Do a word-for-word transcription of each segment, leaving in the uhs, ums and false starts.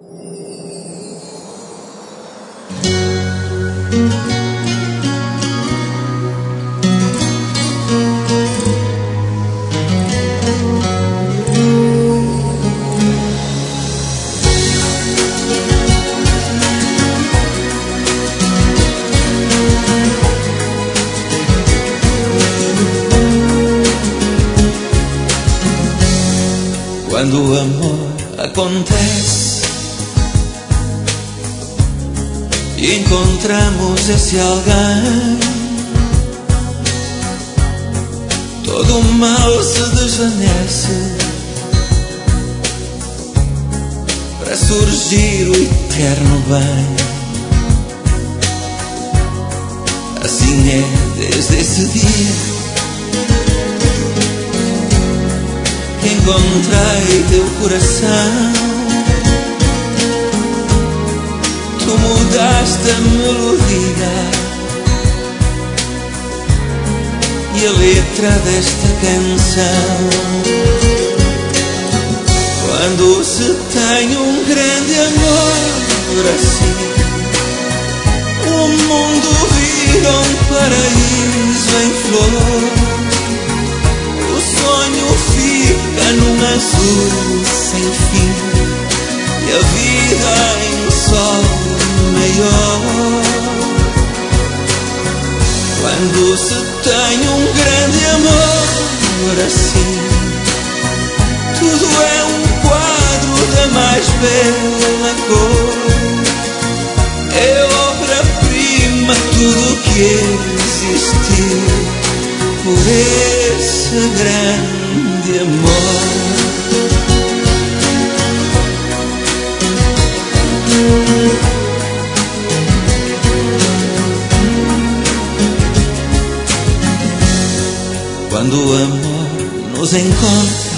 Quando o amor acontece e encontramos esse alguém, todo o mal se desvanece para surgir o eterno bem. Assim é desde esse dia que encontrei teu coração. Tu mudaste a melodia e a letra desta canção. Quando se tem um grande amor assim, o mundo vira um paraíso em flor. O sonho fica num azul sem fim e a vida em sol maior. Quando se tem um grande amor assim, tudo é um quadro da mais bela cor. É obra-prima tudo que existiu por esse grande amor. Quando o amor nos encontra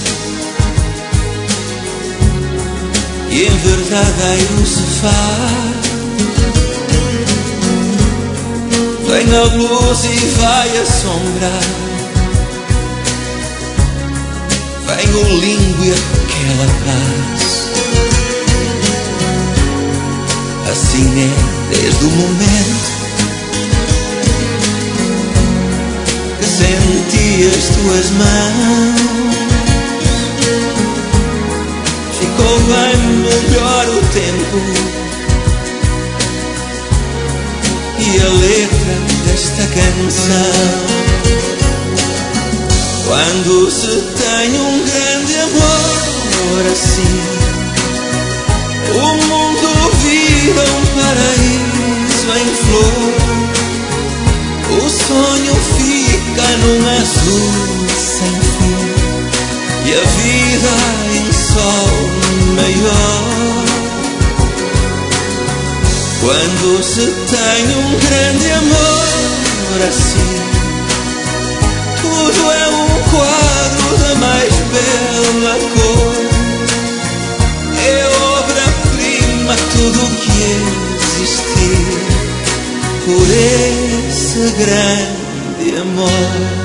e em verdade aí o se faz, vem a luz e vai a sombra, vem o limbo e aquela paz. Assim é desde o momento que senti as tuas mãos. Ficou bem melhor o tempo e a letra desta canção. Quando se tem um grande amor assim, o mundo vira um paraíso em flor. O sonho fica num azul sem fim e a vida em sol maior. Quando se tem um grande amor assim, tudo é um quadro da mais bela cor. É obra-prima tudo que existiu por esse grande amor.